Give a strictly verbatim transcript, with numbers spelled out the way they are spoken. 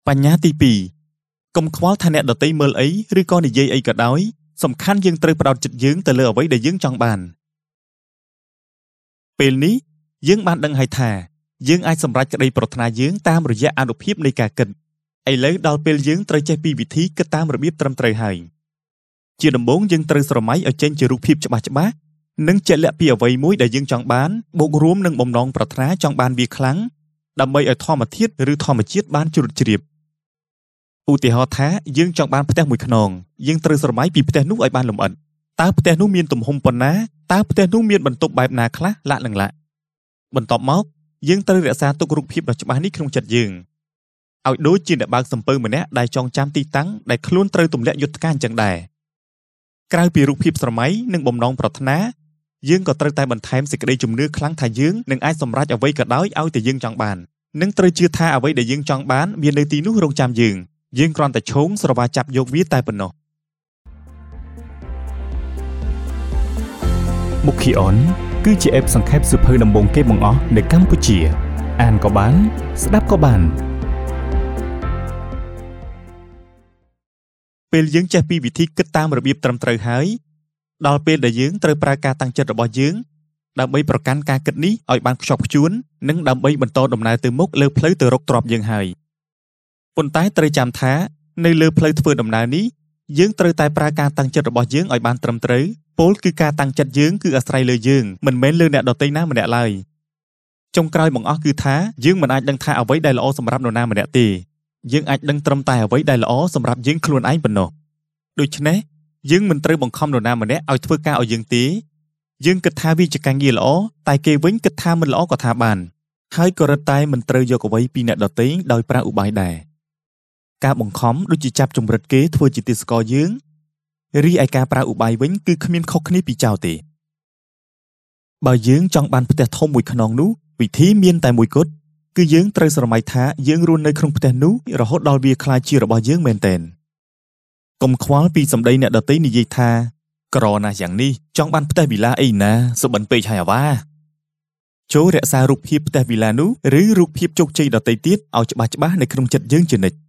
បញ្ញាទីពីរកុំខ្វល់ថាអ្នកដទៃមើលអីឬក៏និយាយអីក៏ដោយសំខាន់យើងត្រូវផ្ដោតចិត្តយើងទៅលើអ្វីដែលយើងចង់បានពេលនេះយើងបានដឹងហើយថាយើងអាចសម្រេចក្តីប្រាថ្នាយើងតាមរយៈអនុភាពនៃការគិតឥឡូវដល់ពេលយើងត្រូវចេះពីវិធីគិតតាមរបៀបត្រឹមត្រូវហើយជាដំបូងយើងត្រូវស្រមៃឲ្យចេញជារូបភាពច្បាស់ច្បាស់និងជាក់លាក់ពីអ្វីមួយដែលយើងចង់បានបូករួមនឹងបំណងប្រាថ្នាចង់បានវាខ្លាំងដើម្បីឲ្យធម្មធាតុឬធម្មជាតិបានជ្រុតជ្រាបឧទាហរណ៍ថាយើងចង់បានផ្ទះមួយខ្នងយើងត្រូវស្រមៃពីផ្ទះនោះឲ្យបានលម្អិតតើផ្ទះនោះមានទំហំប៉ុណ្ណាតើផ្ទះនោះមានបន្ទប់បែបណាខ្លះលាក់នឹងលាក់បន្ទាប់មកយើងត្រូវរក្សាទុករូបភាពដ៏ច្បាស់នេះក្នុងចិត្តយើងឲ្យដូចជាអ្នកបើកសំពៅម្នាក់ដែលចងចាំទីតាំងដែលខ្លួនត្រូវទម្លាក់យុទ្ធការអញ្ចឹងដែរក្រៅពីរូបភាពស្រមៃនិងបំណងប្រាថ្នាយើងក៏ត្រូវតែបន្ថែមសេចក្តីជំនឿខ្លាំងថាយើងនឹងអាចសម្រេចអ្វីក៏ដោយឲ្យតែយើងចង់បាននិងត្រូវជឿថាអ្វីដែលយើងចង់បានវានៅទីនោះរងចាំយើងយើងគ្រាន់តែឈោងស្រវាចាប់យកវាតែប៉ុណ្ណោះមុខ Kion គឺជាអេបសង្ខេបសៀវភៅដំបូងគេបង្អស់នៅកម្ពុជាអានក៏បានស្ដាប់ក៏បានពេលយើងចេះពីវិធីគិតតាមរបៀបត្រឹមត្រូវហើយដល់ពេលដែលយើងត្រូវប្រើការតាំងចិត្តរបស់យើងដើម្បីប្រកាន់ការគិតនេះឲ្យបានខ្ជាប់ខ្ជួននិងដើម្បីបន្តដំណើរទៅមុខលើផ្លូវទៅរកទ្រព្យយើងហើយប៉ុន្តែត្រូវចាំថានៅលើផ្លូវធ្វើដំណើរនេះយើងត្រូវតែប្រើការតាំងចិត្តរបស់យើងឲ្យបានត្រឹមត្រូវពោលគឺការតាំងចិត្តយើងគឺអាស្រ័យលើយើងមិនមែនលើអ្នកដទៃណាម្នាក់ឡើយចុងក្រោយបង្អស់គឺថាយើងមិនអាចដឹងថាអ្វីដែលល្អសម្រាប់នរណាម្នាក់ទេយើងអាចដឹងត្រឹមតែអ្វីដែលល្អសម្រាប់យើងខ្លួនឯងប៉ុណ្ណោះដូច្នេះយើងមិនត្រូវបង្ខំនរណាម្នាក់ឲ្យធ្វើការឲ្យយើងទេយើងគិតថាវាជាការងារល្អតែគេវិញគិតថាមិនល្អក៏ថាបានហើយក៏រឹតតែមិនត្រូវយកអ្វីពីអ្នកដទៃដោយប្រើឧបាយដែរការបង្ខំដូចជាចាប់ជំរិតគេធ្វើជាទាសករយើងរីឯការប្រើឧបាយវិញគឺគ្មានខុសគ្នាពីចោលទេបើយើងចង់បានផ្ទះធំមួយខ្នងនោះវិធីមានតែមួយគត់គឺយើងត្រូវស្រមៃថាយើងរស់នៅក្នុងផ្ទះនោះរហូតដល់វាក្លាយជារបស់យើងមែនទែនកុំខ្វល់ពីសម្ដីអ្នកដទៃនិយាយថាក្រណាស់យ៉ាងនេះចង់បានផ្ទះវីឡាអីណាសុបិនពេកហើយអាវ៉ាចូលរក្សារូបភាពផ្ទះវីឡានោះឬរូបភាពជោគជ័យដទៃទៀតឲ្យច្បាស់ច្បាស់នៅក្នុងចិត្តយើងជានិច្ច